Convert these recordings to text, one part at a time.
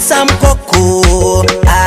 some cocoa.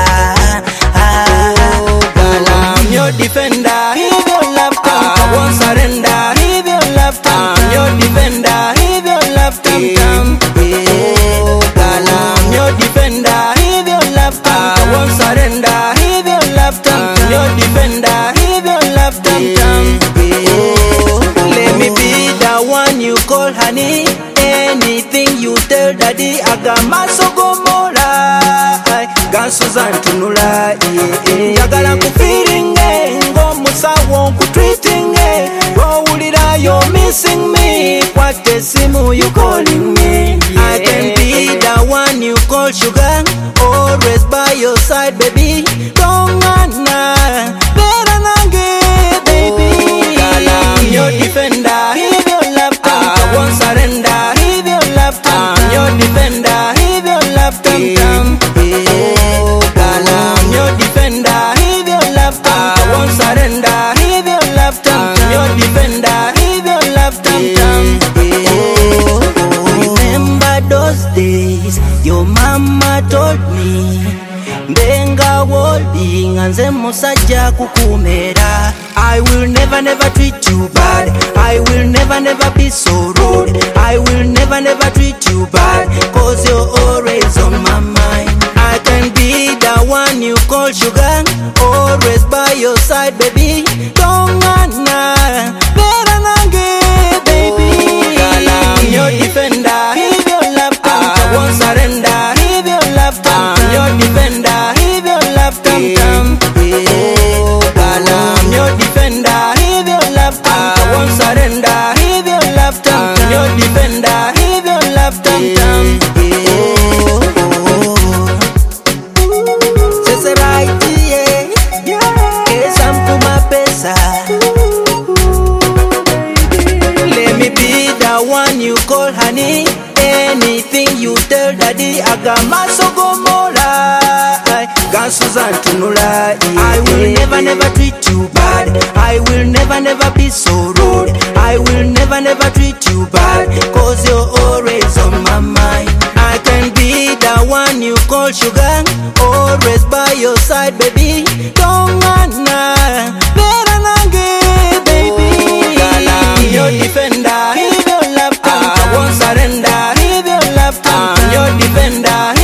Girl, I'm your defender. If your love come, I won't surrender. If your love come, I'm your defender. If your love come, girl, I'm your defender. If your love come, I won't surrender. If your love come, I'm your defender. If your love come, let me be the one you call honey. Anything you tell daddy, I got my sogomora. Gansuza ntunula, yagala kufiringe, ngo musawo nkutreatinge. Wawulira you're missing me, kwate simu you calling me. I can be the one you call sugar, always by your side baby. Tongana, better nange baby. Girl, I'm your defender. If your love comes, I won't surrender. If your love comes, I'm your defender. If your love comes, girl, I'm your defender. If your love comes, I won't surrender. If your love comes, I'm your defender. If your love comes, remember those days your mama told me, Benga woli nganze musajja kukumera. I will never treat you bad. I will never be so rude. I will never treat you bad, cause you're always on my mind. I can be the one you call sugar, always by your side baby. Tongana, better nange baby. Girl, I'm your defender. If your love comes, I won't surrender. If your love comes, I'm your defender. If your love comes, girl, I'm your defender. If your love comes, I won't surrender. If your love comes, I'm your defender. If your love comes, sese right, yeah, esa mkuma pesa. Let me be the one you call honey. Anything you tell daddy, I got my sogomora. Gansuza ntunula, I will never treat you bad. I will never be so rude. I will never treat you bad, cause you're always on my mind. I can be the one you call sugar, always by your side baby. Tongana, better nange baby. Girl, I'm your defender. If your love comes, I won't surrender. If your love comes, I'm your defender.